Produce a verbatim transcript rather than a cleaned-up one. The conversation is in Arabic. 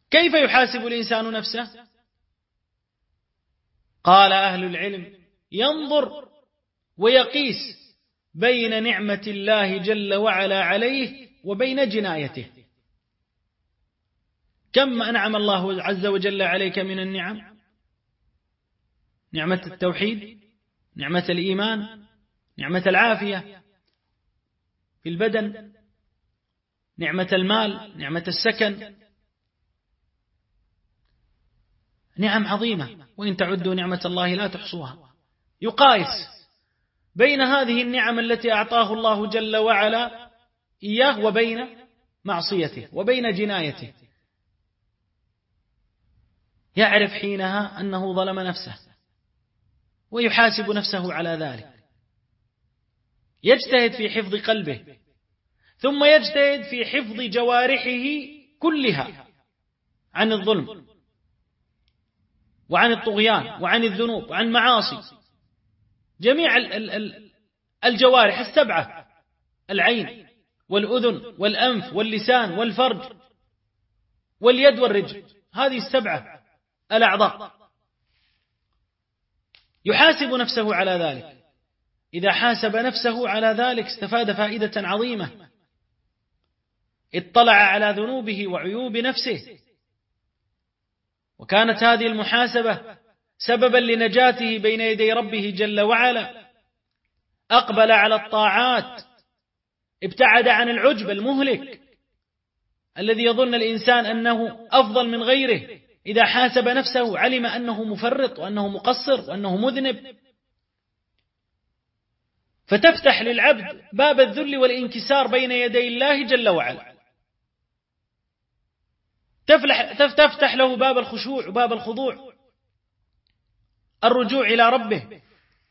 كيف يحاسب الإنسان نفسه؟ قال أهل العلم: ينظر ويقيس بين نعمة الله جل وعلا عليه وبين جنايته. كم أنعم الله عز وجل عليك من النعم؟ نعمة التوحيد، نعمة الإيمان، نعمة العافية في البدن، نعمة المال، نعمة السكن، نعم عظيمة، وإن تعدوا نعمة الله لا تحصوها. يقايس بين هذه النعم التي أعطاه الله جل وعلا إياه وبين معصيته وبين جنايته، يعرف حينها أنه ظلم نفسه ويحاسب نفسه على ذلك، يجتهد في حفظ قلبه، ثم يجتهد في حفظ جوارحه كلها عن الظلم وعن الطغيان وعن الذنوب وعن معاصي، جميع الجوارح السبعة: العين والأذن والأنف واللسان والفرج واليد والرجل، هذه السبعة الأعضاء، يحاسب نفسه على ذلك. إذا حاسب نفسه على ذلك استفاد فائدة عظيمة، اطلع على ذنوبه وعيوب نفسه، وكانت هذه المحاسبة سببا لنجاته بين يدي ربه جل وعلا. أقبل على الطاعات، ابتعد عن العجب المهلك الذي يظن الإنسان أنه أفضل من غيره. إذا حاسب نفسه علم أنه مفرط وأنه مقصر وأنه مذنب، فتفتح للعبد باب الذل والانكسار بين يدي الله جل وعلا، تفتح له باب الخشوع وباب الخضوع، الرجوع إلى ربه